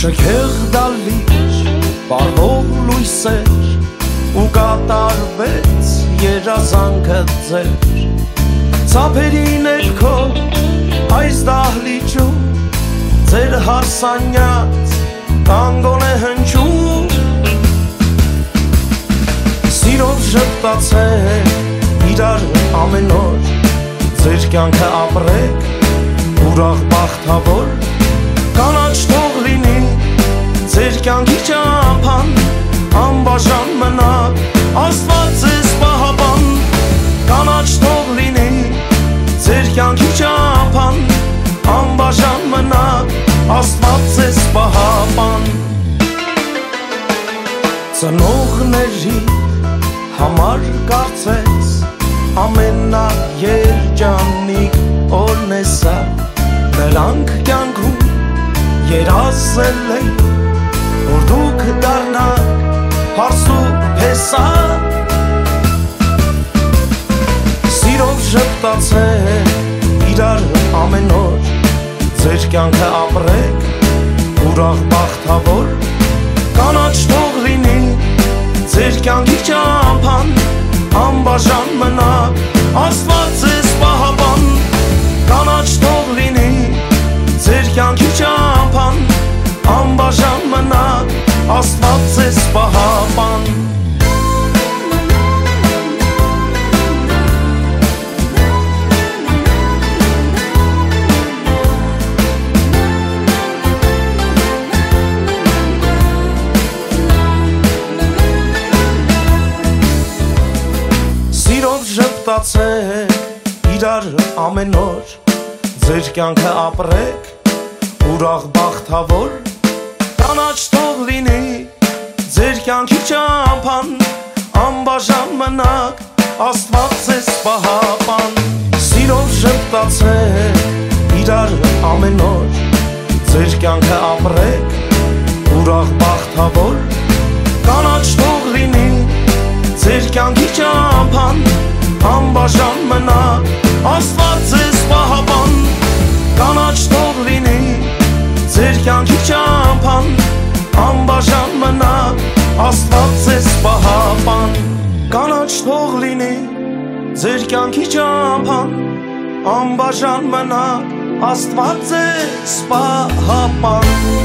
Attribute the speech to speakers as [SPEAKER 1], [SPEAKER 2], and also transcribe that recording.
[SPEAKER 1] Շքեղ դալիճ, պարվող լույսեր ու կատարվեց երազանքը ձեր Ծափերին էրքո այս դահլիճում ձեր հարսանյաց տանգոն է հնչում Սիրով ժպտացեք իրար ամեն օր ձեր կյանքը ապրեք ուրախ բախտավոր Կանաչ թող լինի ձեր կյանքի ճամփան անբաժան մնա Աստված ձեզ պահապան Կանաչ թող լինի ձեր կյանքի ճամփան անբաժան մնա Աստված ձեզ պահապան Ծնողների համար կարծես ամենաերջանիկ օրն է սա Նրանք կյանքում երազել էին որ դուք դառնաք հարս ու հեսա Սիրով ժպտացեք իրար ամեն օր ձեր կյանքը ապրեք ուրախ բախտավոր Կանաչ թող լինի ձեր կյանքի ճամփան անբաժան մնա Աստված ձեզ պահապան Կանաչ թող լինի ձեր կյանքի ճամփան անբաժան մնա Աստված ձեզ պահապան Սիրով ժպտացեք իրար ամեն օր ձեր կյանքը ապրեք ուրախ բախտավոր Կանաչ թող լինի ձեր կյանքի ճամփան անբաժան մնաք Աստված ձեզ պահապան Սիրով ժպտացեք իրար ամեն օր ձեր կյանքը ապրեք ուրախ բախտավոր Կանաչ թող լինի ձեր կյանքի ճամփան անբաժան մնա Աստված ձեզ պահապան Կանաչ թող լինի ձեր կյանքի ճամփան անբաժան մնա Աստված ձեզ պահապան Կանաչ թող լինի ձեր կյանքի ճամփան անբաժան մնա Աստված ձեզ պահապան